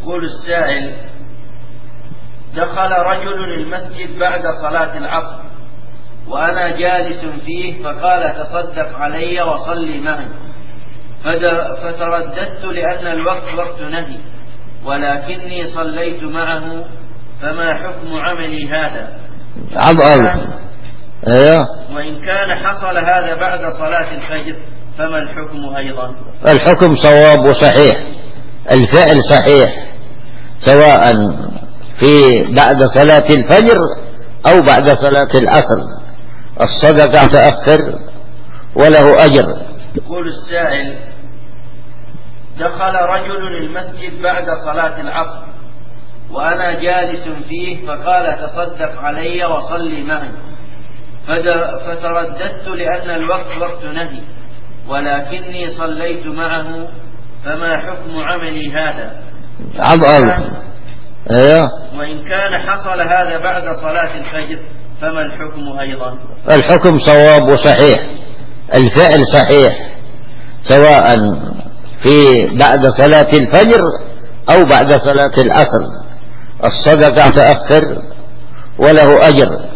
يقول السائل: دخل رجل المسجد بعد صلاة العصر وأنا جالس فيه فقال: تصدق علي وصلي معي، فترددت لأن الوقت وقت نهي ولكني صليت معه، فما حكم عملي هذا؟ وإن كان حصل هذا بعد صلاة الفجر فما الحكم أيضا؟ الحكم صواب وصحيح، الفعل صحيح، سواء في بعد صلاة الفجر أو بعد صلاة العصر، الصدقة تأخر وله أجر. يقول السائل: دخل رجل المسجد بعد صلاة العصر وأنا جالس فيه فقال: تصدق علي وصلي معي، فترددت لأن الوقت وقت نهي ولكني صليت معه، فما حكم عملي هذا؟ وإن كان حصل هذا بعد صلاة الفجر فما الحكم أيضا؟ الحكم صواب وصحيح، الفعل صحيح، سواء في بعد صلاة الفجر أو بعد صلاة العصر، الصدقة تأخر وله أجر.